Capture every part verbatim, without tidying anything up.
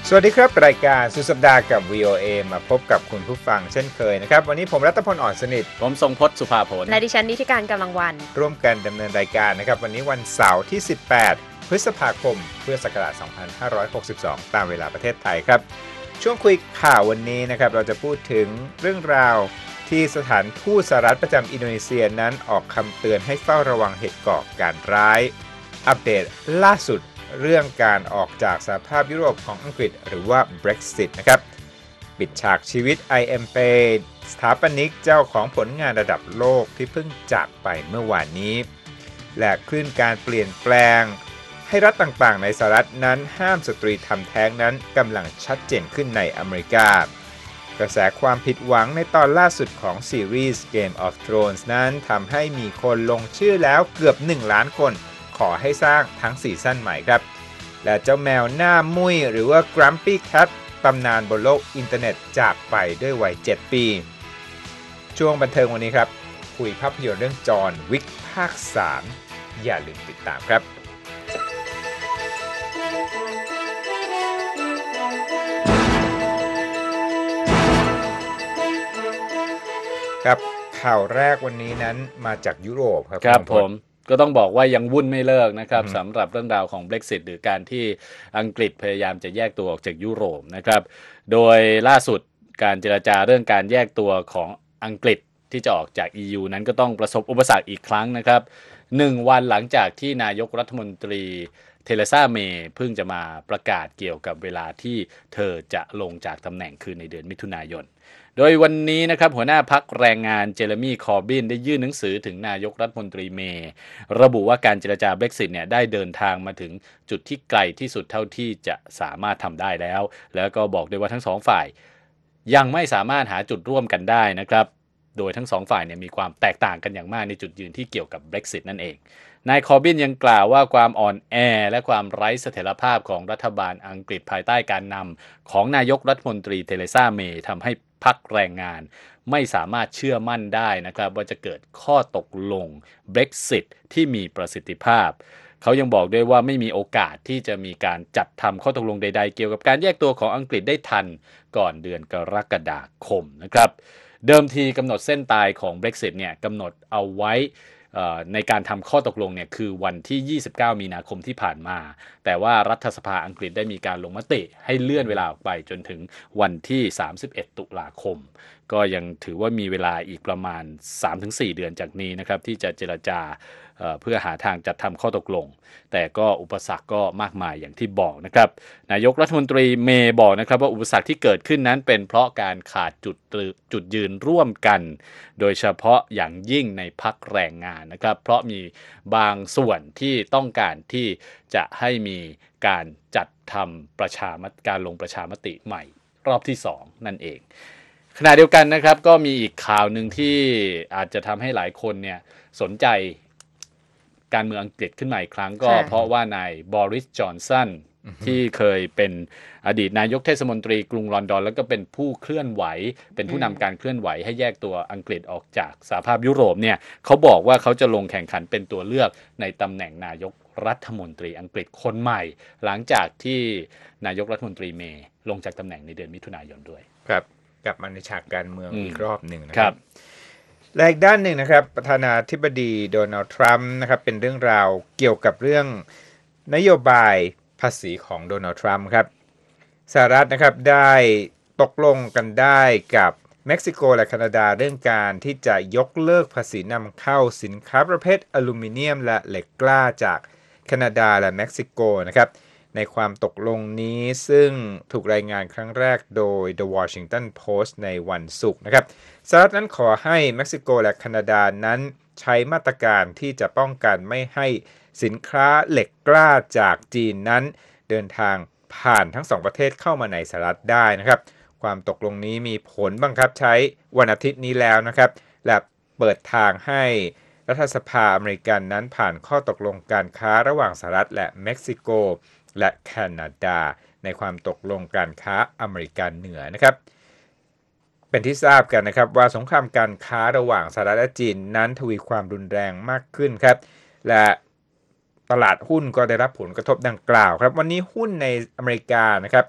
สวัสดีครับรายการสุดสัปดาห์กับ วี โอ เอ มาพบกับคุณผู้ฟังเช่นเคยนะครับวันนี้ผมรัตพลอ่อนสนิทผมทรงพจน์สุภาผลและดิฉันนิติการกำลังวันร่วมกันดำเนินรายการนะครับวันนี้วันเสาร์ที่สิบแปดพฤษภาคมพุทธศักราชสองพันห้าร้อยหกสิบสองตามเวลาประเทศไทยครับช่วงคุยข่าววันนี้นะครับเราจะพูดถึงเรื่องราวที่สถานทูตสหรัฐประจำอินโดนีเซียนั้นออกคำเตือนให้เฝ้าระวังเหตุก่อการร้ายอัปเดตล่าสุดเรื่องการออกจากสหภาพยุโรปของอังกฤษหรือว่า Brexit นะครับปิดฉากชีวิต ไอ เอ็ม เป สถาปนิกเจ้าของผลงานระดับโลกที่เพิ่งจากไปเมื่อวานนี้และคลื่นการเปลี่ยนแปลงให้รัฐต่างๆในสหรัฐนั้นห้ามสตรีทำแท้งนั้นกำลังชัดเจนขึ้นในอเมริกากระแสความผิดหวังในตอนล่าสุดของซีรีส์ Game of Thrones นั้นทำให้มีคนลงชื่อแล้วเกือบหนึ่งล้านคนขอให้สร้างทั้งซีซั่นใหม่ครับและเจ้าแมวหน้ามุ้ยหรือว่า Grumpy Cat ตำนานบนโลกอินเทอร์เน็ตจากไปด้วยวัยเจ็ดปีช่วงบันเทิงวันนี้ครับคุยภาพยนตร์เรื่องจอห์นวิกภาคสามอย่าลืมติดตามครับครับข่าวแรกวันนี้นั้นมาจากยุโรปครับครับผมก็ต้องบอกว่ายังวุ่นไม่เลิกนะครับสำหรับเรื่องราวของ Brexit หรือการที่อังกฤษพยายามจะแยกตัวออกจากยุโรปนะครับโดยล่าสุดการเจรจาเรื่องการแยกตัวของอังกฤษที่จะออกจาก อี ยู นั้นก็ต้องประสบอุปสรรคอีกครั้งนะครับหนึ่งวันหลังจากที่นายกรัฐมนตรีเทเรซาเมย์เพิ่งจะมาประกาศเกี่ยวกับเวลาที่เธอจะลงจากตำแหน่งคือในเดือนมิถุนายนโดยวันนี้นะครับหัวหน้าพรรคแรงงานเจเรมีคอร์บินได้ยื่นหนังสือถึงนายกรัฐมนตรีเมย์ระบุว่าการเจรจา Brexit เนี่ยได้เดินทางมาถึงจุดที่ไกลที่สุดเท่าที่จะสามารถทำได้แล้วแล้วก็บอกด้วยว่าทั้งสองฝ่ายยังไม่สามารถหาจุดร่วมกันได้นะครับโดยทั้งสองฝ่ายเนี่ยมีความแตกต่างกันอย่างมากในจุดยืนที่เกี่ยวกับ Brexit นั่นเองนายคอร์บินยังกล่าวว่าความอ่อนแอและความไร้เสถียรภาพของรัฐบาลอังกฤษภายใต้การนำของนายกรัฐมนตรีเทเรซาเมย์ทำให้พรรคแรงงานไม่สามารถเชื่อมั่นได้นะครับว่าจะเกิดข้อตกลง Brexit ที่มีประสิทธิภาพเขายังบอกด้วยว่าไม่มีโอกาสที่จะมีการจัดทำข้อตกลงใดๆเกี่ยวกับการแยกตัวของอังกฤษได้ทันก่อนเดือนกรกฎาคมนะครับเดิมทีกำหนดเส้นตายของ Brexit เนี่ยกำหนดเอาไว้ในการทำข้อตกลงเนี่ยคือวันที่ยี่สิบเก้ามีนาคมที่ผ่านมาแต่ว่ารัฐสภาอังกฤษได้มีการลงมติให้เลื่อนเวลาออกไปจนถึงวันที่สามสิบเอ็ดตุลาคมก็ยังถือว่ามีเวลาอีกประมาณ สามถึงสี่ เดือนจากนี้นะครับที่จะเจรจา เอ่อ เพื่อหาทางจัดทำข้อตกลงแต่ก็อุปสรรคก็มากมายอย่างที่บอกนะครับนายกรัฐมนตรีเมย์บอกนะครับว่าอุปสรรคที่เกิดขึ้นนั้นเป็นเพราะการขาดจุดจุดยืนร่วมกันโดยเฉพาะอย่างยิ่งในพรรคแรงงานนะครับเพราะมีบางส่วนที่ต้องการที่จะให้มีการจัดทำประชามติการลงประชามติใหม่รอบที่สองนั่นเองขณะเดียวกันนะครับก็มีอีกข่าวหนึ่งที่อาจจะทำให้หลายคนเนี่ยสนใจการเมืองอังกฤษขึ้นมาอีกครั้งก็เพราะว่านายบอริสจอนสันที่เคยเป็นอดีตนายกเทศมนตรีกรุงลอนดอนแล้วก็เป็นผู้เคลื่อนไหวเป็นผู้นำการเคลื่อนไหวให้แยกตัวอังกฤษออกจากสหภาพยุโรปเนี่ยเขาบอกว่าเขาจะลงแข่งขันเป็นตัวเลือกในตำแหน่งนายกรัฐมนตรีอังกฤษคนใหม่หลังจากที่นายกรัฐมนตรีเมย์ลงจากตำแหน่งในเดือนมิถุนายนด้วยครับกลับมาในฉากการเมืองอีกรอบหนึ่งนะครับและอีกด้านหนึ่งนะครับประธานาธิบดีโดนัลด์ทรัมป์นะครับเป็นเรื่องราวเกี่ยวกับเรื่องนโยบายภาษีของโดนัลด์ทรัมป์ครับสหรัฐนะครับได้ตกลงกันได้กับเม็กซิโกและแคนาดาเรื่องการที่จะยกเลิกภาษีนำเข้าสินค้าประเภทอลูมิเนียมและเหล็กกล้าจากแคนาดาและเม็กซิโกนะครับในความตกลงนี้ซึ่งถูกรายงานครั้งแรกโดย The Washington Post ในวันศุกร์นะครับสหรัฐนั้นขอให้เม็กซิโกและแคนาดานั้นใช้มาตรการที่จะป้องกันไม่ให้สินค้าเหล็กกล้าจากจีนนั้นเดินทางผ่านทั้งสองประเทศเข้ามาในสหรัฐได้นะครับความตกลงนี้มีผลบังคับใช้วันอาทิตย์นี้แล้วนะครับและเปิดทางให้รัฐสภาอเมริกันนั้นผ่านข้อตกลงการค้าระหว่างสหรัฐและเม็กซิโกและแคนาดาในความตกลงการค้าอเมริกันเหนือนะครับเป็นที่ทราบกันนะครับว่าสงครามการค้าระหว่างสหรัฐและจีนนั้นทวีความรุนแรงมากขึ้นครับและตลาดหุ้นก็ได้รับผลกระทบดังกล่าวครับวันนี้หุ้นในอเมริกานะครับ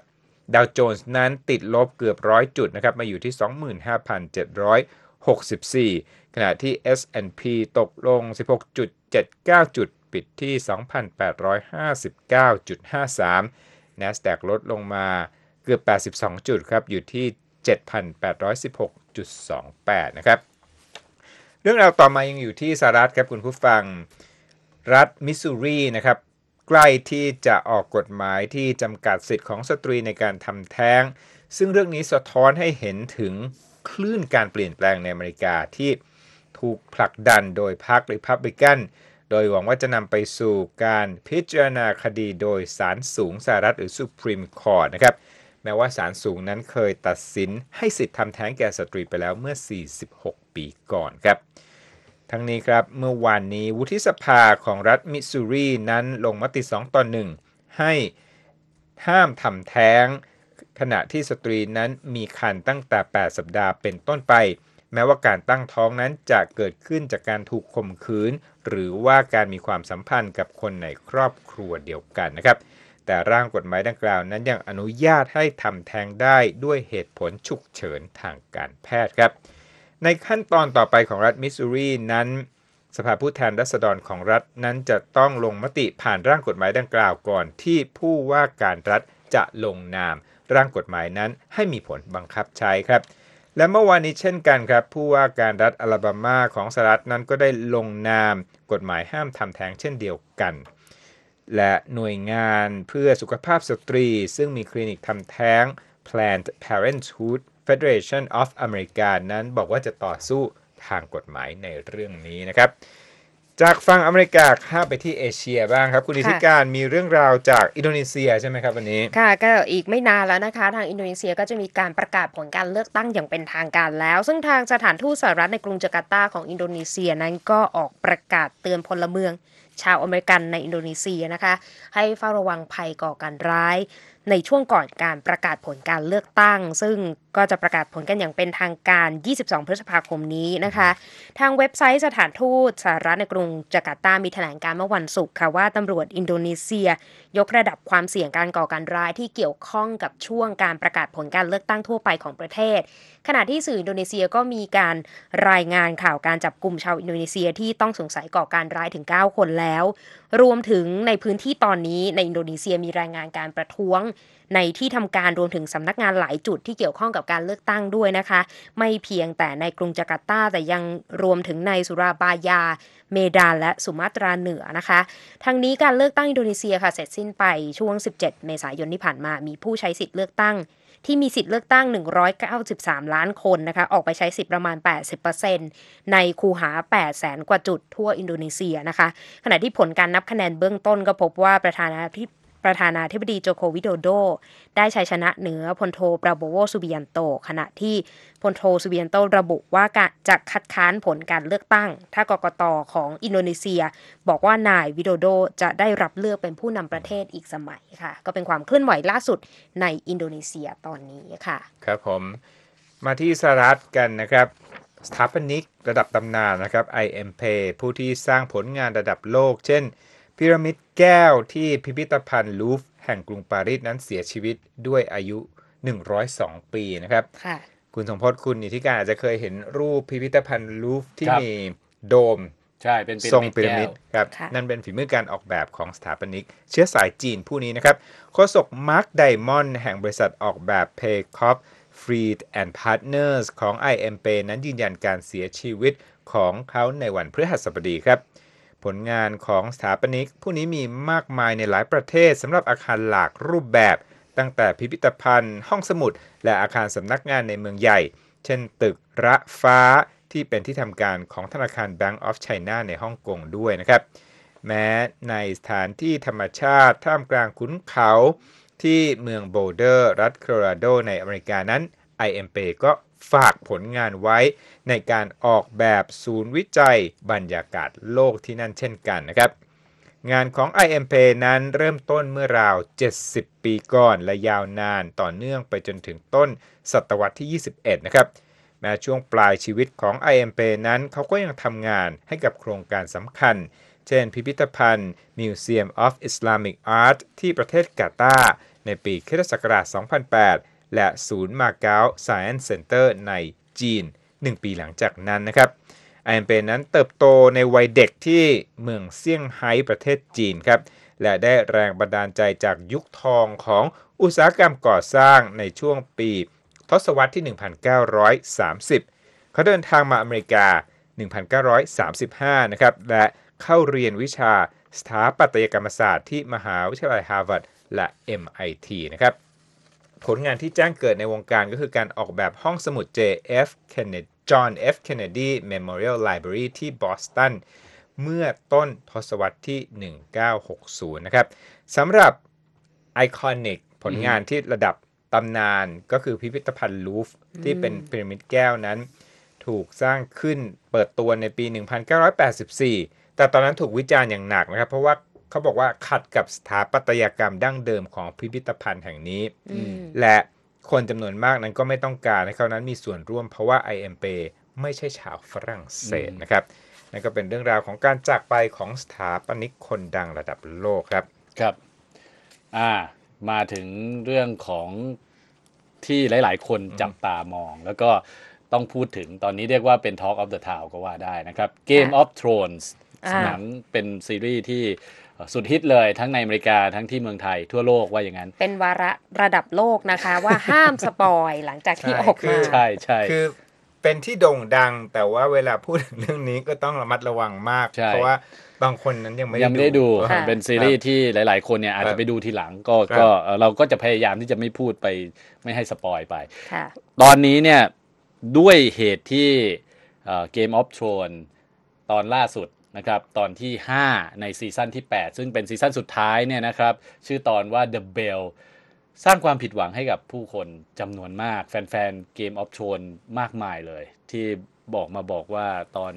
ดาวโจนส์นั้นติดลบเกือบร้อยจุดนะครับมาอยู่ที่ สองหมื่นห้าพันเจ็ดร้อยหกสิบสี่ ขณะที่ เอส แอนด์ พี ตกลง สิบหกจุดเจ็ดเก้า จุดปิดที่ สองพันแปดร้อยห้าสิบเก้าจุดห้าสาม NASDAQ ลดลงมาเกือบแปดสิบสองจุดครับอยู่ที่ เจ็ดพันแปดร้อยสิบหกจุดสองแปด นะครับเรื่องราวต่อมายังอยู่ที่สหรัฐครับคุณผู้ฟังรัฐมิสซูรีนะครับใกล้ที่จะออกกฎหมายที่จำกัดสิทธิ์ของสตรีในการทำแท้งซึ่งเรื่องนี้สะท้อนให้เห็นถึงคลื่นการเปลี่ยนแปลงในอเมริกาที่ถูกผลักดันโดยพรรครีพับลิกันโดยหวังว่าจะนำไปสู่การพิจารณาคดีโดยศาลสูงสหรัฐหรือ Supreme Court นะครับแม้ว่าศาลสูงนั้นเคยตัดสินให้สิทธิทำแท้งแก่สตรีไปแล้วเมื่อสี่สิบหกปีก่อนครับทั้งนี้ครับเมื่อวานนี้วุฒิสภาของรัฐมิสซูรีนั้นลงมติสองต่อหนึ่งให้ห้ามทำแท้งขณะที่สตรีนั้นมีครรภ์ตั้งแต่แปดสัปดาห์เป็นต้นไปแม้ว่าการตั้งท้องนั้นจะเกิดขึ้นจากการถูกข่มขืนหรือว่าการมีความสัมพันธ์กับคนในครอบครัวเดียวกันนะครับแต่ร่างกฎหมายดังกล่าวนั้นยังอนุญาตให้ทำแท้งได้ด้วยเหตุผลฉุกเฉินทางการแพทย์ครับในขั้นตอนต่อไปของรัฐมิสซูรีนั้นสภาผู้แทนราษฎรของรัฐนั้นจะต้องลงมติผ่านร่างกฎหมายดังกล่าวก่อนที่ผู้ว่าการรัฐจะลงนามร่างกฎหมายนั้นให้มีผลบังคับใช้ครับและเมื่อวานนี้เช่นกันครับผู้ว่าการรัฐอลาบามาของสหรัฐนั้นก็ได้ลงนามกฎหมายห้ามทำแท้งเช่นเดียวกันและหน่วยงานเพื่อสุขภาพสตรีซึ่งมีคลินิกทำแท้ง Planned Parenthood Federation of America นั้นบอกว่าจะต่อสู้ทางกฎหมายในเรื่องนี้นะครับจากฝั่งอเมริกาข้ามไปที่เอเชียบ้างครับคุณอิทธิการมีเรื่องราวจากอินโดนีเซียใช่ไหมครับวันนี้ค่ะก็อีกไม่นานแล้วนะคะทางอินโดนีเซียก็จะมีการประกาศผลการเลือกตั้งอย่างเป็นทางการแล้วซึ่งทางสถานทูตสหรัฐในกรุงจาการ์ตาของอินโดนีเซียนั้นก็ออกประกาศเตือนพลเมืองชาวอเมริกันในอินโดนีเซียนะคะให้เฝ้าระวังภัยก่อการร้ายในช่วงก่อนการประกาศผลการเลือกตั้งซึ่งก็จะประกาศผลกันอย่างเป็นทางการยี่สิบสองพฤษภาคมนี้นะคะทางเว็บไซต์สถานทูตสหรัฐในกรุงจาการ์ตามีแถลงการเมื่อวันศุกร์ค่ะว่าตำรวจอินโดนีเซียยกระดับความเสี่ยงการก่อการร้ายที่เกี่ยวข้องกับช่วงการประกาศผลการเลือกตั้งทั่วไปของประเทศขณะที่สื่ออินโดนีเซียก็มีการรายงานข่าวการจับกุมชาวอินโดนีเซียที่ต้องสงสัยก่อการร้ายถึงเก้าคนแล้วรวมถึงในพื้นที่ตอนนี้ในอินโดนีเซียมีรายงานการประท้วงในที่ทำการรวมถึงสำนักงานหลายจุดที่เกี่ยวข้องกับการเลือกตั้งด้วยนะคะไม่เพียงแต่ในกรุงจาการ์ตาแต่ยังรวมถึงในสุราบายาเมดานและสุมาตราเหนือนะคะทั้งนี้การเลือกตั้งอินโดนีเซียค่ะเสร็จสิ้นไปช่วงสิบเจ็ดเมษายนที่ผ่านมามีผู้ใช้สิทธิ์เลือกตั้งที่มีสิทธิ์เลือกตั้งหนึ่งร้อยเก้าสิบสามล้านคนนะคะออกไปใช้สิทธิ์ประมาณ แปดสิบเปอร์เซ็นต์ ในคูหา แปดแสน กว่าจุดทั่วอินโดนีเซียนะคะขณะที่ผลการนับคะแนนเบื้องต้นก็พบว่าประธานาธิบดีประธานาธิบดีโจโควิโดโดได้ชัยชนะเหนือพลโทปราโบโวซูบิยันโตขณะที่พลโทซูบิยันโตระบุว่าจะคัดค้านผลการเลือกตั้งถ้ากกต.ของอินโดนีเซียบอกว่านายวิโดโดจะได้รับเลือกเป็นผู้นำประเทศอีกสมัยค่ะก็เป็นความเคลื่อนไหวล่าสุดในอินโดนีเซียตอนนี้ค่ะครับผมมาที่สหรัฐกันนะครับสถาปนิกระดับตำนานนะครับ ไอ เอ็ม พี ผู้ที่สร้างผลงานระดับโลกเช่นพีระมิดแก้วที่พิพิธภัณฑ์ลูฟร์แห่งกรุงปารีสนั้นเสียชีวิตด้วยอายุหนึ่งร้อยสองปีนะครับค่ะคุณสมพศคุณอิทธิการอาจจะเคยเห็นรูปพิพิธภัณฑ์ลูฟร์ที่มีโดมใช่เป็นทรงพีระมิดครับนั่นเป็นฝีมือการออกแบบของสถาปนิกเชื้อสายจีนผู้นี้นะครับโฆษกมาร์คไดมอนด์แห่งบริษัทออกแบบ Paycop Fried and Partners ของ ไอ เอ็ม พี นั้นยืนยันการเสียชีวิตของเขาในวันพฤหัสบดีครับผลงานของสถาปนิกผู้นี้มีมากมายในหลายประเทศสำหรับอาคารหลากรูปแบบตั้งแต่พิพิธภัณฑ์ห้องสมุดและอาคารสำนักงานในเมืองใหญ่เช่นตึกระฟ้าที่เป็นที่ทำการของธนาคาร Bank of China ในฮ่องกงด้วยนะครับแม้ในสถานที่ธรรมชาติท่ามกลางขุนเขาที่เมืองโบลเดอร์รัฐโคโลราโดในอเมริกานั้น ไอ เอ็ม พี ก็ฝากผลงานไว้ในการออกแบบศูนย์วิจัยบรรยากาศโลกที่นั่นเช่นกันนะครับงานของ ไอ เอ็ม พี นั้นเริ่มต้นเมื่อราวเจ็ดสิบปีก่อนและยาวนานต่อเนื่องไปจนถึงต้นศตวรรษที่ยี่สิบเอ็ดนะครับแม้ช่วงปลายชีวิตของ ไอ เอ็ม พี นั้นเขาก็ยังทำงานให้กับโครงการสำคัญเช่นพิพิธภัณฑ์ Museum of Islamic Art ที่ประเทศกาตาร์ในปีคริสตศักราช สองพันแปด และศูนย์มาเก๊า Science Center ในจีน หนึ่ง ปีหลังจากนั้นนะครับไอ เอ็ม พี นั้นเติบโตในวัยเด็กที่เมืองเซี่ยงไฮ้ประเทศจีนครับและได้แรงบันดาลใจจากยุคทองของอุตสาหกรรมก่อสร้างในช่วงปีทศวรรษที่ หนึ่งพันเก้าร้อยสามสิบ เขาเดินทางมาอเมริกา หนึ่งพันเก้าร้อยสามสิบห้า นะครับและเข้าเรียนวิชาสถาปัตยกรรมศาสตร์ที่มหาวิทยาลัยฮาร์วาร์ดและ เอ็ม ไอ ที นะครับผลงานที่แจ้งเกิดในวงการก็คือการออกแบบห้องสมุด เจ เอฟ Kennedy John F Kennedy Memorial Library ที่บอสตันเมื่อต้นทศวรรษที่ หนึ่งพันเก้าร้อยหกสิบ นะครับสำหรับไอคอนิกผลงานที่ระดับตำนานก็คือพิพิธภัณฑ์ลูฟร์ที่เป็นพีระมิดแก้วนั้นถูกสร้างขึ้นเปิดตัวในปี หนึ่งพันเก้าร้อยแปดสิบสี่ แต่ตอนนั้นถูกวิจารณ์อย่างหนักนะครับเพราะว่าเขาบอกว่าขัดกับสถาปัตยกรรมดั้งเดิมของพิพิธภัณฑ์แห่งนี้และคนจำนวนมากนั้นก็ไม่ต้องการให้เขานั้นมีส่วนร่วมเพราะว่า ไอ เอ็ม พี ไม่ใช่ชาวฝรั่งเศสนะครับนั่นก็เป็นเรื่องราวของการจากไปของสถาปนิกคนดังระดับโลกครับครับอ่ามาถึงเรื่องของที่หลายๆคนจับตามองแล้วก็ต้องพูดถึงตอนนี้เรียกว่าเป็น Talk of the Town ก็ว่าได้นะครับ Game of Thrones หนังเป็นซีรีส์ที่สุดฮิตเลยทั้งในอเมริกาทั้งที่เมืองไทยทั่วโลกว่าอย่างนั้นเป็นวาระระดับโลกนะคะว่าห้ามสปอยหลังจากที่ออกมาใช่ใช่คือเป็นที่โด่งดังแต่ว่าเวลาพูดถึงเรื่องนี้ก็ต้องระมัดระวังมากเพราะว่าบางคนนั้นยังไม่ยังไม่ได้ดูเป็นซีรีส์ที่หลายๆคนเนี่ยอาจจะไปดูทีหลังก็ก็เราก็จะพยายามที่จะไม่พูดไปไม่ให้สปอยไปตอนนี้เนี่ยด้วยเหตุที่ Game of Thrones ตอนล่าสุดนะครับตอนที่ห้าในซีซั่นที่แปดซึ่งเป็นซีซั่นสุดท้ายเนี่ยนะครับชื่อตอนว่า The Bell สร้างความผิดหวังให้กับผู้คนจำนวนมากแฟนๆ Game of Thrones มากมายเลยที่บอกมาบอกว่าตอน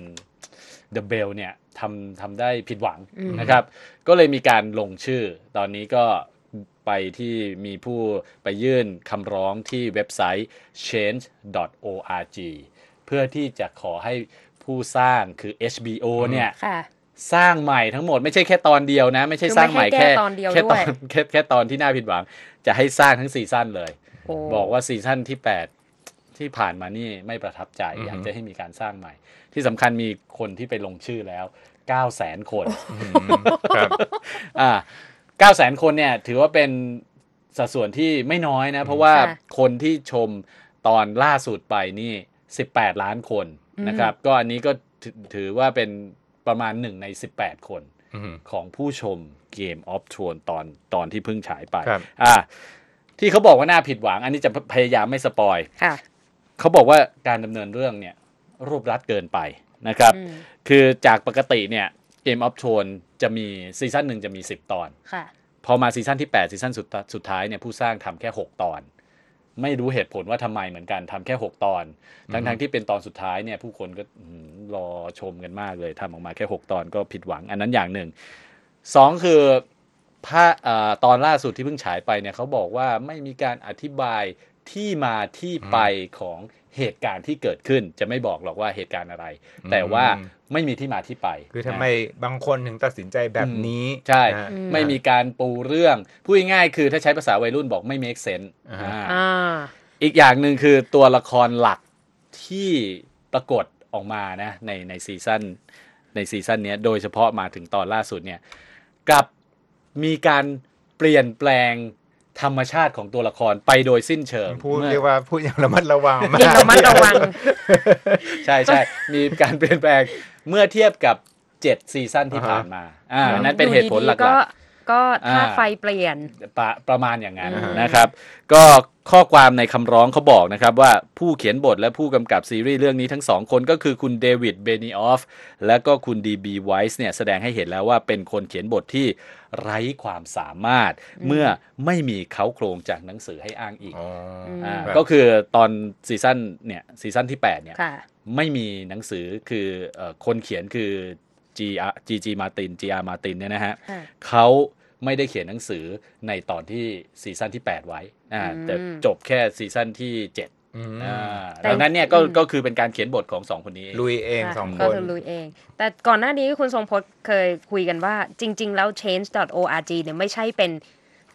The Bell เนี่ยทำทำได้ผิดหวังนะครับก็เลยมีการลงชื่อตอนนี้ก็ไปที่มีผู้ไปยื่นคำร้องที่เว็บไซต์ change ดอท โอ อาร์ จี เพื่อที่จะขอให้ผู้สร้างคือ เอช บี โอ เนี่ยสร้างใหม่ทั้งหมดไม่ใช่แค่ตอนเดียวนะไม่ใช่สร้างใหม่แค่แค่ตอนแค่แค่ตอนที่น่าผิดหวังจะให้สร้างทั้งซีซั่นเลยบอกว่าซีซั่นที่แปดที่ผ่านมานี่ไม่ประทับใจอยากจะให้มีการสร้างใหม่ที่สำคัญมีคนที่ไปลงชื่อแล้ว เก้าแสน คนครับอ่าเก้าแสน คนเนี่ยถือว่าเป็นสัดส่วนที่ไม่น้อยนะเพราะว่าคนที่ชมตอนล่าสุดไปนี่สิบแปดล้านคนนะครับก็อันนี้ก็ถือว่าเป็นประมาณหนึ่งในสิบแปดคนของผู้ชม Game of Thrones ตอนตอนที่เพิ่งฉายไปอ่าที่เขาบอกว่าน่าผิดหวังอันนี้จะพยายามไม่สปอยเขาบอกว่าการดำเนินเรื่องเนี่ยรวบรัดเกินไปนะครับคือจากปกติเนี่ย Game of Thrones จะมีซีซั่นหนึ่งจะมีสิบตอนพอมาซีซั่นที่แปดซีซั่นสุดสุดท้ายเนี่ยผู้สร้างทำแค่หกตอนไม่รู้เหตุผลว่าทำไมเหมือนกันทำแค่หกตอนทั้งทั้งที่เป็นตอนสุดท้ายเนี่ยผู้คนก็รอชมกันมากเลยทำออกมาแค่หกตอนก็ผิดหวังอันนั้นอย่างหนึ่งสองคือพระตอนล่าสุดที่เพิ่งฉายไปเนี่ยเขาบอกว่าไม่มีการอธิบายที่มาที่ไปของเหตุการณ์ที่เกิดขึ้นจะไม่บอกหรอกว่าเหตุการณ์อะไรแต่ว่าไม่มีที่มาที่ไปคือทำไมบางคนถึงตัดสินใจแบบนี้ใช่ไม่มีการปูเรื่องพูดง่ายๆคือถ้าใช้ภาษาวัยรุ่นบอกไม่ make sense อีกอย่างหนึ่งคือตัวละครหลักที่ปรากฏออกมานะในในซีซั่นในซีซั่นนี้โดยเฉพาะมาถึงตอนล่าสุดเนี่ยกับมีการเปลี่ยนแปลงธรรมชาติของตัวละครไปโดยสิ้นเชิงพูดเรียกว่าพูดอย่างระมัดระวังมากระมัดระวังใช่ใช่มีการเปลี่ยนแปลงเมื่อเทียบกับเจ็ดซีซั่นที่ผ่านมาอ่านั้นเป็นเหตุผลหลักๆก็ถ้าไฟเปลี่ยนประประมาณอย่างนั้นนะครับก็ข้อความในคำร้องเขาบอกนะครับว่าผู้เขียนบทและผู้กำกับซีรีส์เรื่องนี้ทั้งสองคนก็คือคุณเดวิดเบนิออฟและก็คุณดีบีไวส์เนี่ยแสดงให้เห็นแล้วว่าเป็นคนเขียนบทที่ไร้ความสามารถเมื่อไม่มีเค้าโครงจากหนังสือให้อ้างอิงอ่าก็คือตอนซีซั่นเนี่ยซีซั่นที่แปดเนี่ยไม่มีหนังสือคือเอ่อคนเขียนคือ G G Martin G R Martin เนี่ยนะฮะเขาไม่ได้เขียนหนังสือในตอนที่ซีซั่นที่แปดไว้อ่าแต่จบแค่ซีซั่นที่เจ็ดอ่าดังนั้นเนี่ยก็ก็คือเป็นการเขียนบทของสองคนนี้ลุยเองสองคนก็คือลุยเองแต่ก่อนหน้านี้คุณทรงพจน์เคยคุยกันว่าจริงๆแล้ว change ดอท โอ อาร์ จี เนี่ยไม่ใช่เป็น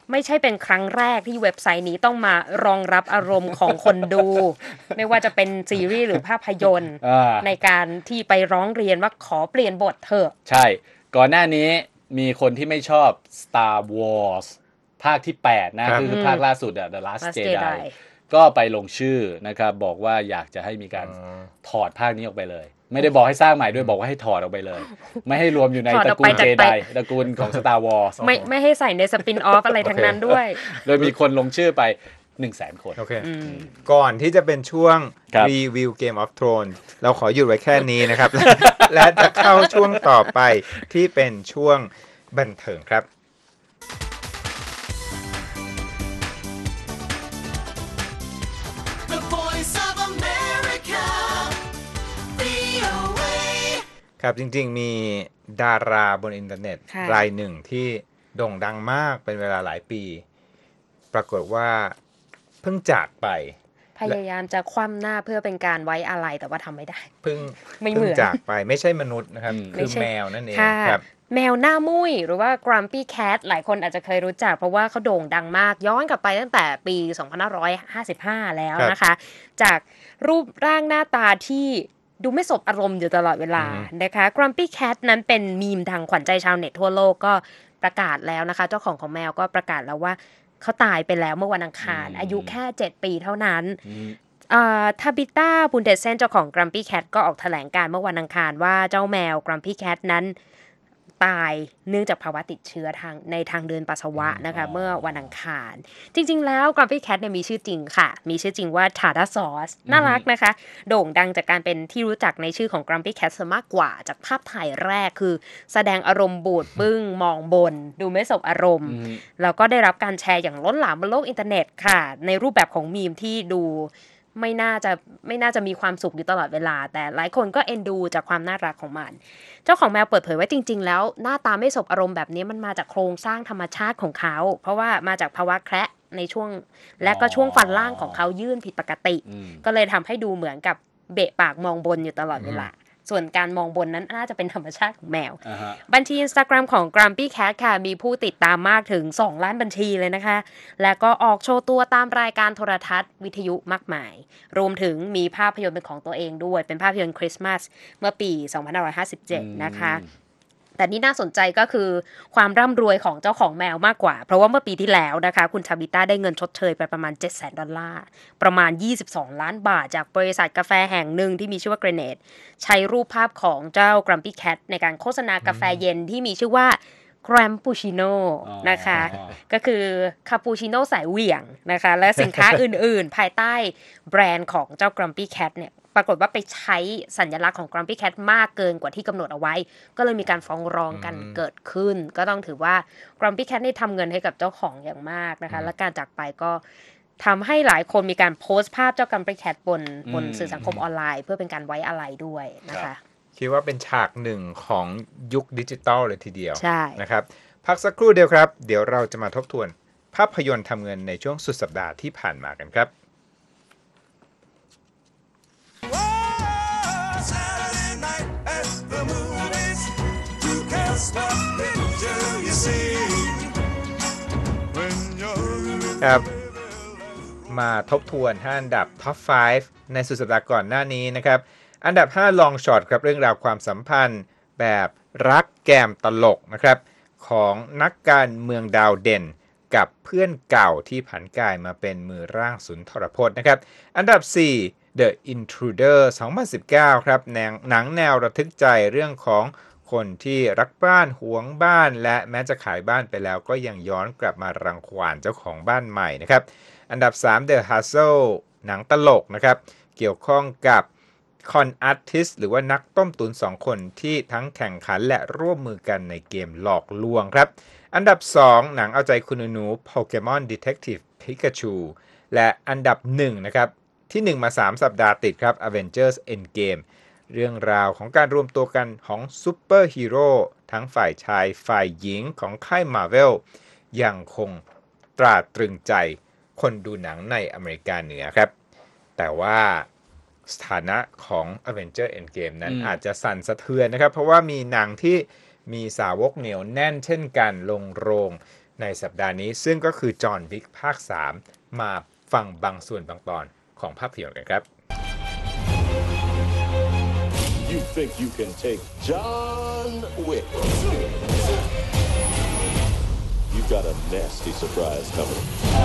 ไม่ใช่เป็นครั้งแรกที่เว็บไซต์นี้ต้องมารองรับอารมณ์ของคนดู ไม่ว่าจะเป็นซีรีส์หรือภาพยนตร์ในการที่ไปร้องเรียนว่าขอเปลี่ยนบทเถอะใช่ก่อนหน้านี้มีคนที่ไม่ชอบ Star Wars ภาคที่แปดนะคือภาคล่าสุดอะ The Last Jedi ก็ไปลงชื่อนะครับบอกว่าอยากจะให้มีการถอดภาคนี้ออกไปเลยไม่ได้บอกให้สร้างใหม่ด้วยบอกว่าให้ถอดออกไปเลยไม่ให้รวมอยู่ในตระกูลเจไดตระกูลของ Star Wars ไม่ไม่ให้ใส่ในสปินออฟอะไรทั้งนั้นด้วยโดยมีคนลงชื่อไป หนึ่งแสน คนโอเคก่อนที่จะเป็นช่วงรีวิว Game of Thrones เราขอหยุดไว้แค่นี้นะครับ และจะเข้าช่วงต่อไปที่เป็นช่วงบันเทิงครับครับจริงๆมีดาราบนอินเทอร์เน็ตรายหนึ่งที่โด่งดังมากเป็นเวลาหลายปีปรากฏว่าเพิ่งจากไปพยายามจะคว่ำหน้าเพื่อเป็นการไว้อาลัยแต่ว่าทำไม่ได้เพิ่งไม่เหมือนจากไปไม่ใช่มนุษย์นะครับคือแมวนั่นเองครับแมวหน้ามุ้ยหรือว่า Grumpy Cat หลายคนอาจจะเคยรู้จักเพราะว่าเขาโด่งดังมากย้อนกลับไปตั้งแต่ปีสองพันห้าร้อยห้าสิบห้าแล้วนะคะจากรูปร่างหน้าตาที่ดูไม่สบอารมณ์อยู่ตลอดเวลานะคะ Grumpy Cat นั้นเป็นมีมดังขวัญใจชาวเน็ตทั่วโลกก็ประกาศแล้วนะคะเจ้าของของแมวก็ประกาศแล้วว่าเขาตายไปแล้วเมื่อวันอังคารอายุแค่เจ็ดปีเท่านั้นทาบิต้าบุนเดเซนเจ้าของ Grumpy Cat ก็ออกแถลงการเมื่อวันอังคารว่าเจ้าแมว Grumpy Cat นั้นตายเนื่องจากภาวะติดเชื้อทางในทางเดินปัสสาวะนะคะเมื่อวันอังคารจริงๆแล้ว Grumpy Cat เนี่ยมีชื่อจริงค่ะมีชื่อจริงว่า Tartar Sauce น่ารักนะคะโด่งดังจากการเป็นที่รู้จักในชื่อของ Grumpy Cat ซะมากกว่าจากภาพถ่ายแรกคือแสดงอารมณ์บูดบึ้งมองบนดูไม่สบอารมณ์แล้วก็ได้รับการแชร์อย่างล้นหลามบนโลกอินเทอร์เน็ตค่ะในรูปแบบของมีมที่ดูไม่น่าจะไม่น่าจะมีความสุขอยู่ตลอดเวลาแต่หลายคนก็เอ็นดูจากความน่ารักของมันเจ้าของแมวเปิดเผยว่าจริงๆแล้วหน้าตาไม่สบอารมณ์แบบนี้มันมาจากโครงสร้างธรรมชาติของเขาเพราะว่ามาจากภาวะแคระในช่วงและก็ช่วงฟันล่างของเขายื่นผิดปกติก็เลยทำให้ดูเหมือนกับเบะปากมองบนอยู่ตลอดเวลาส่วนการมองบนนั้นน่าจะเป็นธรรมชาติของแมว uh-huh. บัญชี Instagram ของ Grumpy Cat ค่ะมีผู้ติดตามมากถึงสองล้านบัญชีเลยนะคะและก็ออกโชว์ตัวตามรายการโทรทัศน์วิทยุมากมายรวมถึงมีภาพยนตร์เป็นของตัวเองด้วยเป็นภาพยนตร์คริสต์มาสเมื่อปีสองพันห้าร้อยห้าสิบเจ็ดนะคะแต่นี่น่าสนใจก็คือความร่ำรวยของเจ้าของแมวมากกว่าเพราะว่าเมื่อปีที่แล้วนะคะคุณทาบิต้าได้เงินชดเชยไปประมาณ เจ็ดแสน ดอลลาร์ประมาณยี่สิบสองล้านบาทจากบริษัทกาแฟแห่งหนึ่งที่มีชื่อว่า Grenade ใช้รูปภาพของเจ้า Grumpy Cat ในการโฆษณากาแฟเย็นที่มีชื่อว่า Grampuccino นะคะก็คือคาปูชิโน่สายเหวี่ยงนะคะและสินค้าอื่นๆภายใต้แบรนด์ของเจ้า Grumpy Cat เนี่ยปรากฏว่าไปใช้สัญลักษณ์ของ Grumpy Cat มากเกินกว่าที่กำหนดเอาไว้ก็เลยมีการฟ้องร้องกันเกิดขึ้นก็ต้องถือว่า Grumpy Cat นี่ทำเงินให้กับเจ้าของอย่างมากนะคะและการจากไปก็ทำให้หลายคนมีการโพสต์ภาพเจ้า Grumpy Cat บนบนสื่อสังคมออนไลน์เพื่อเป็นการไว้อาลัยด้วยนะคะคิดว่าเป็นฉากหนึ่งของยุคดิจิตอลเลยทีเดียวนะครับพักสักครู่เดียวครับเดี๋ยวเราจะมาทบทวนภาพยนตร์ทำเงินในช่วงสุดสัปดาห์ที่ผ่านมากันครับครับมาทบทวนห้าอันดับท็อปห้าในสุดสัปดาห์ก่อนหน้านี้นะครับอันดับห้าลองช็อตครับเรื่องราวความสัมพันธ์แบบรักแกมตลกนะครับของนักการเมืองดาวเด่นกับเพื่อนเก่าที่ผันกายมาเป็นมือร่างสุนทรพจน์นะครับอันดับสี่ The Intruder สองพันสิบเก้าครับหนังแนวระทึกใจเรื่องของคนที่รักบ้านหวงบ้านและแม้จะขายบ้านไปแล้วก็ยังย้อนกลับมารังควานเจ้าของบ้านใหม่นะครับอันดับสาม The Hustle หนังตลกนะครับเกี่ยวข้องกับคอนอาร์ติสหรือว่านักต้มตุ๋นสองคนที่ทั้งแข่งขันและร่วมมือกันในเกมหลอกลวงครับอันดับสองหนังเอาใจคุณหนู Pokemon Detective Pikachu และอันดับหนึ่งนะครับที่หนึ่งมาสามสัปดาห์ติดครับ Avengers Endgame เรื่องราวของการรวมตัวกันของซูเปอร์ฮีโร่ทั้งฝ่ายชายฝ่ายหญิงของค่าย Marvel ยังคงตราตรึงใจคนดูหนังในอเมริกาเหนือครับแต่ว่าสถานะของ Avengers Endgame นั้นอาจจะสั่นสะเทือนนะครับเพราะว่ามีหนังที่มีสาวกเหนียวแน่นเช่นกันลงโรงในสัปดาห์นี้ซึ่งก็คือจอห์นวิกภาคสามมาฟังบางส่วนบางตอนของภาพยนตร์กันครับ You think you can take John Wick? You got a nasty surprise coming.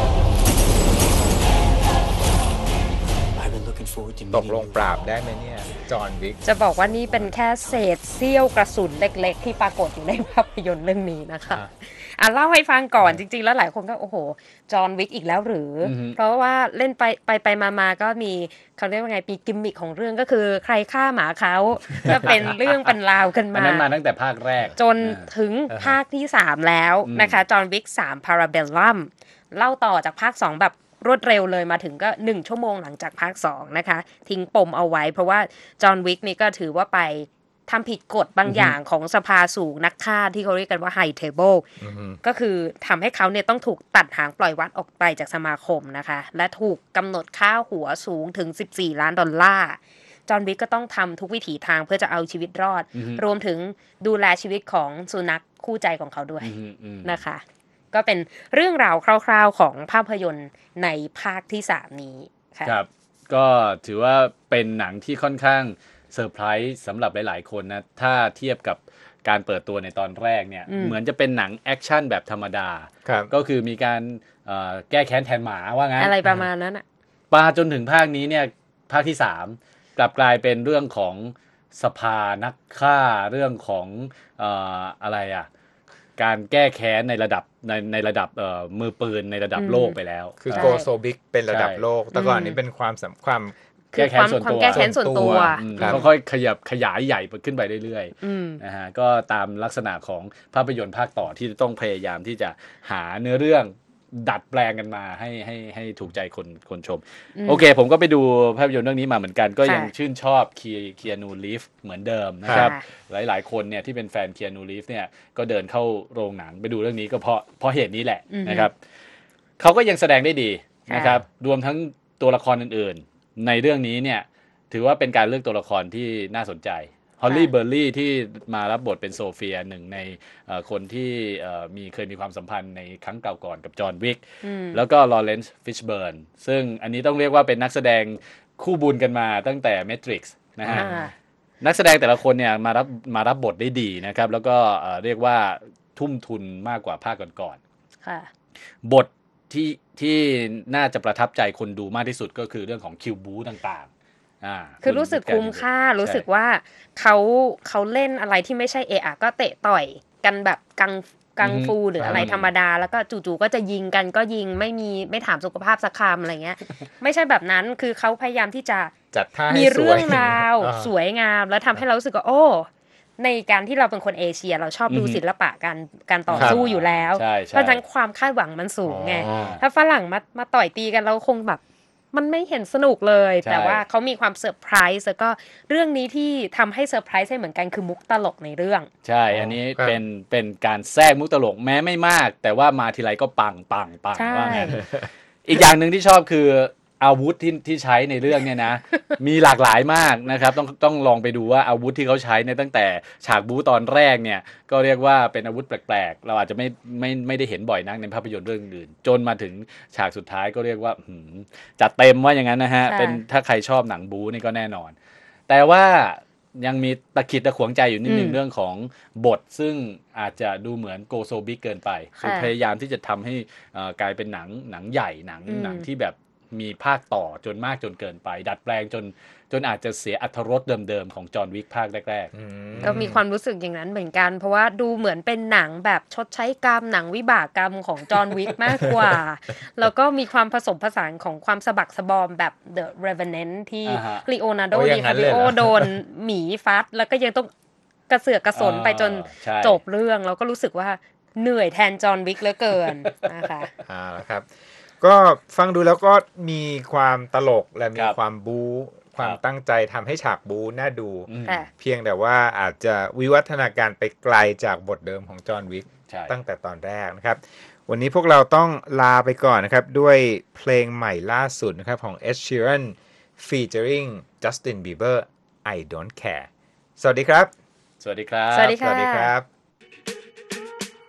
I've been looking forward to ต meeting กลง you. ปราบได้ไหมเนี่ยจอห์นวิกจะบอกว่านี่เป็นแค่เศษเสี้ยวกระสุนเล็กๆที่ปรากฏอยู่ในภาพยนตร์เรื่องนี้นะคะอ่ะเล่าให้ฟังก่อนจริงๆแล้วหลายคนก็โอ้โหจอห์นวิกอีกแล้วหรืออเพราะว่าเล่นไปไปไปมาๆก็มีเขาเรียกว่าไงปีกิมมิคของเรื่องก็คือใครฆ่าหมาเขาก็เป็นเรื่องเป็นราวกันอันมานั้นมาตั้งแต่ภาคแรกจนถึงภาคที่สามแล้วนะคะจอห์นวิกสามพาราเบลลัมเล่าต่อจากภาคสองแบบรวดเร็วเลยมาถึงก็หนึ่งชั่วโมงหลังจากภาคสองนะคะทิ้งปมเอาไว้เพราะว่าจอห์นวิกนี่ก็ถือว่าไปทำผิดกฎบางอย่างของสภาสูงนักฆ่าที่เขาเรียกกันว่าไฮเทเบิลก็คือทำให้เขาเนี่ยต้องถูกตัดหางปล่อยวัดออกไปจากสมาคมนะคะและถูกกำหนดค่าหัวสูงถึงสิบสี่ล้านดอลลาร์จอห์นวิกก็ต้องทำทุกวิถีทางเพื่อจะเอาชีวิตรอดรวมถึงดูแลชีวิตของสุนัขคู่ใจของเขาด้วยนะคะก็เป็นเรื่องราวคร่าวๆของภาพยนตร์ในภาคที่สามนี้ค่ะครับก็ถือว่าเป็นหนังที่ค่อนข้างเซอร์ไพรส์สำหรับหลายๆคนนะถ้าเทียบกับการเปิดตัวในตอนแรกเนี่ยเหมือนจะเป็นหนังแอคชั่นแบบธรรมดาก็คือมีการแก้แค้นแทนหมาว่างั้นอะไรประมาณนั้นอ่ะปาจนถึงภาคนี้เนี่ยภาคที่สามกลับกลายเป็นเรื่องของสภานักฆ่าเรื่องของเอ่ออะไรอ่ะการแก้แค้นในระดับในในระดับมือปืนในระดับโลกไปแล้วคือโกโซบิกเป็นระดับโลกแต่ก่อนนี้เป็นความสำคัญแก้แค้นส่วนตัวแก้แค้นส่วนตัวค่อยๆขยับขยายใหญ่ขึ้นไปเรื่อยๆนะฮะก็ตามลักษณะของภาพยนตร์ภาคต่อที่ต้องพยายามที่จะหาเนื้อเรื่องดัดแปลงกันมาให้ให้ให้ถูกใจคนคนชมโอเคผมก็ไปดูภาพยนตร์เรื่องนี้มาเหมือนกันก็ยังชื่นชอบเคียนูรีฟเหมือนเดิมนะครับหลายๆคนเนี่ยที่เป็นแฟนเคียนูรีฟเนี่ยก็เดินเข้าโรงหนังไปดูเรื่องนี้ก็เพราะเพราะเหตุนี้แหละนะครับเขาก็ยังแสดงได้ดีนะครับรวมทั้งตัวละครอื่นๆในเรื่องนี้เนี่ยถือว่าเป็นการเลือกตัวละครที่น่าสนใจฮอลลี่เบอร์รี่ที่มารับบทเป็นโซเฟียหนึ่งในคนที่มีเคยมีความสัมพันธ์ในครั้งเก่าก่อนกับจอห์นวิกแล้วก็ลอเรนซ์ฟิชเบิร์นซึ่งอันนี้ต้องเรียกว่าเป็นนักแสดงคู่บุญกันมาตั้งแต่ Matrix นะฮะนักแสดงแต่ละคนเนี่ยมารับมารับบทได้ดีนะครับแล้วก็เรียกว่าทุ่มทุนมากกว่าภาคก่อนๆบทที่ที่น่าจะประทับใจคนดูมากที่สุดก็คือเรื่องของคิวบูต่างๆคือรู้สึกคุ้มค่ารู้สึกว่าเขาเขาเล่นอะไรที่ไม่ใช่เอะอะก็เตะต่อยกันแบบกังกังฟูหรืออะไรธรรมดาแล้วก็จู่ๆก็จะยิงกันก็ยิงไม่มีไม่ถามสุขภาพสักคำอะไรเงี้ยไม่ใช่แบบนั้นคือเขาพยายามที่จะจัดท่าให้มีเรื่องราวสวยงามแล้วทำให้เรารู้สึกว่าโอ้ในการที่เราเป็นคนเอเชียเราชอบดูศิลปะการการต่อสู้อยู่แล้วเพราะฉะนั้นความคาดหวังมันสูงไงถ้าฝรั่งมามาต่อยตีกันเราคงแบบมันไม่เห็นสนุกเลยแต่ว่าเขามีความเซอร์ไพรส์แล้วก็เรื่องนี้ที่ทำให้เซอร์ไพรส์ให้เหมือนกันคือมุกตลกในเรื่องใช่อันนี้เป็นเป็นการแทรกมุกตลกแม้ไม่มากแต่ว่ามาทีไรก็ปังปังปังว่างั้นอีกอย่างหนึ่งที่ชอบคืออาวุธที่ที่ใช้ในเรื่องเนี่ยนะมีหลากหลายมากนะครับต้องต้องลองไปดูว่าอาวุธที่เขาใช้เนี่ยตั้งแต่ฉากบู๊ตอนแรกเนี่ยก็เรียกว่าเป็นอาวุธแปลกๆเราอาจจะไม่ไม่ไม่ได้เห็นบ่อยนักในภาพยนตร์เรื่องอื่นจนมาถึงฉากสุดท้ายก็เรียกว่าจัดเต็มว่าอย่างนั้นนะฮะเป็นถ้าใครชอบหนังบู๊นี่ก็แน่นอนแต่ว่ายังมีตะขิดตะขวงใจอยู่นิดนึงเรื่องของบทซึ่งอาจจะดูเหมือนโกโซบิกเกินไปคือพยายามที่จะทำให้กลายเป็นหนังหนังใหญ่หนังหนังที่แบบมีภาคต่อจนมากจนเกินไปดัดแปลงจนจนอาจจะเสียอรรถรสเดิมๆของจอห์นวิกภาคแรกๆก็มีความรู้สึกอย่างนั้นเหมือนกันเพราะว่าดูเหมือนเป็นหนังแบบชดใช้กรรมหนังวิบากกรรมของจอห์นวิกมากกว่าแล้วก็มีความผสมผสานของความสะบักสะบอมแบบ The Revenant ที่ลีโอนาร์โด ดิคาปิโอโดนหมีฟัดแล้วก็ยังต้องกระเสือกกระสนไปจนจบเรื่องแล้วก็รู้สึกว่าเหนื่อยแทนจอห์นวิกเหลือเกินนะคะอ่าครับก็ฟังดูแล้วก็มีความตลกและมีความบู๊ความตั้งใจทำให้ฉากบู๊น่าดูเพียงแต่ว่าอาจจะวิวัฒนาการไปไกลจากบทเดิมของจอห์นวิกตั้งแต่ตอนแรกนะครับวันนี้พวกเราต้องลาไปก่อนนะครับด้วยเพลงใหม่ล่าสุดนะครับของ Ed Sheeran featuring Justin Bieber I Don't Care สวัสดีครับสวัสดีครับสวัสดีครับ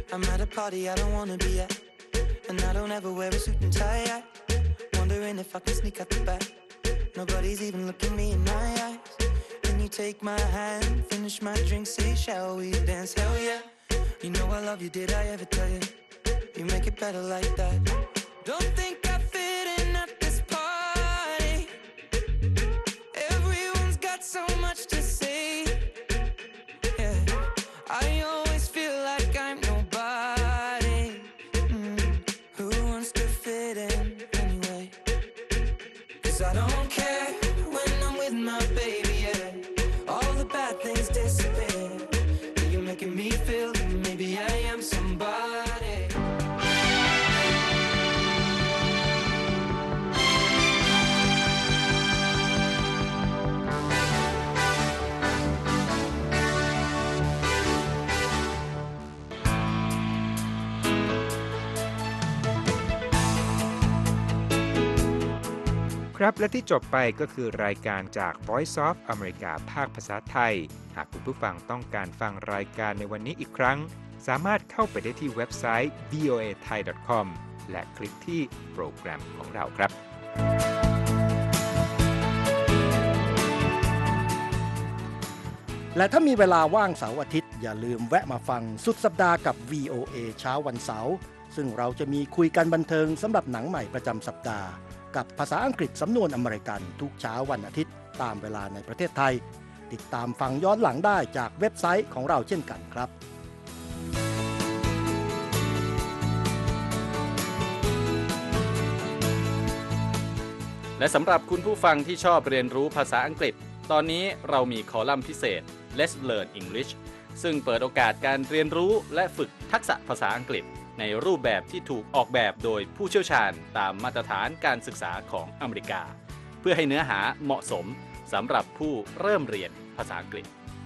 I'm at a party I don't wanna be at, and I don't ever wear a suit and tie. I wondering if I can sneak out the back. Nobody's even looking me in my eyes. Can you take my hand, finish my drink, say shall we dance? Hell yeah. You know I love you, did I ever tell you? You make it better like that. Don't think I fit in at this party. Everyone's got so much to say. Yeah, I always feel like I'm nobody. Mm. Who wants to fit in anyway? 'Cause I don't care when I'm with my baby, yeah. All the bad things disappear. You're making me feel that maybe I am somebody. ครับและที่จบไปก็คือรายการจาก Voice of America ภาคภาษาไทยหากคุณผู้ฟังต้องการฟังรายการในวันนี้อีกครั้งสามารถเข้าไปได้ที่เว็บไซต์ วี โอ เอ ไทย ดอท คอม และคลิกที่โปรแกรมของเราครับและถ้ามีเวลาว่างเสาร์อาทิตย์อย่าลืมแวะมาฟังสุดสัปดาห์กับ วี โอ เอ เช้าวันเสาร์ซึ่งเราจะมีคุยกันบันเทิงสำหรับหนังใหม่ประจำสัปดาห์กับภาษาอังกฤษสำนวนอเมริกันทุกเช้าวันอาทิตย์ตามเวลาในประเทศไทยติดตามฟังย้อนหลังได้จากเว็บไซต์ของเราเช่นกันครับและสำหรับคุณผู้ฟังที่ชอบเรียนรู้ภาษาอังกฤษตอนนี้เรามีคอลัมน์พิเศษ Let's Learn English ซึ่งเปิดโอกาสการเรียนรู้และฝึกทักษะภาษาอังกฤษในรูปแบบที่ถูกออกแบบโดยผู้เชี่ยวชาญตามมาตรฐานการศึกษาของอเมริกาเพื่อให้เนื้อหาเหมาะสมสำหรับผู้เริ่มเรียนภาษาอังกฤษ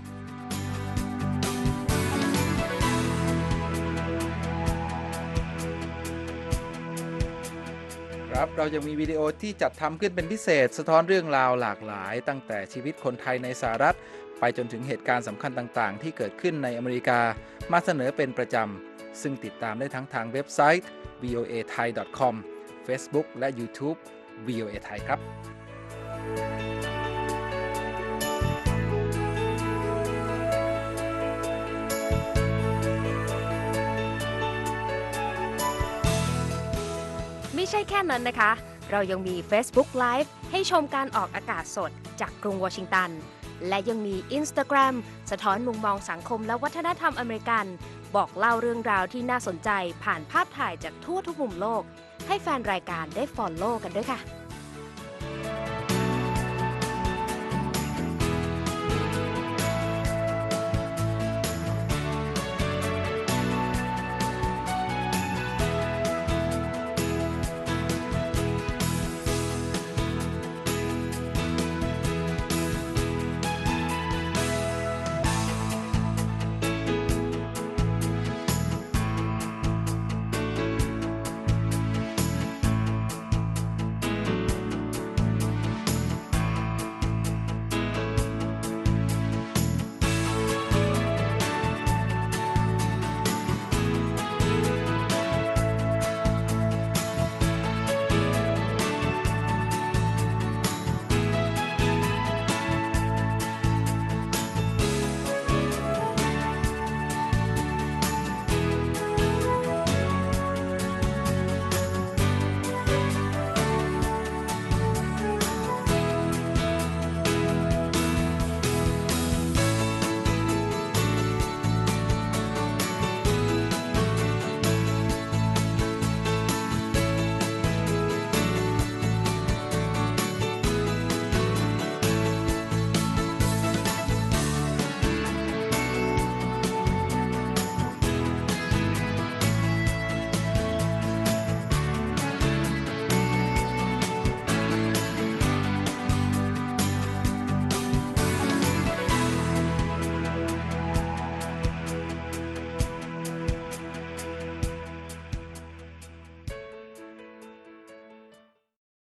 ครับเรายังมีวิดีโอที่จัดทำขึ้นเป็นพิเศษสะท้อนเรื่องราวหลากหลายตั้งแต่ชีวิตคนไทยในสหรัฐไปจนถึงเหตุการณ์สำคัญต่างๆที่เกิดขึ้นในอเมริกามาเสนอเป็นประจำซึ่งติดตามได้ทั้งทางเว็บไซต์ วี โอ เอ ไทย ดอท คอม Facebook และ YouTube วี โอ เอ ไทยครับไม่ใช่แค่นั้นนะคะ เรายังมี Facebook Live ให้ชมการออกอากาศสดจากกรุงวอชิงตันและยังมี Instagram สะท้อนมุมมองสังคมและวัฒนธรรมอเมริกันบอกเล่าเรื่องราวที่น่าสนใจผ่านภาพถ่ายจากทั่วทุกมุมโลกให้แฟนรายการได้ follow กันด้วยค่ะ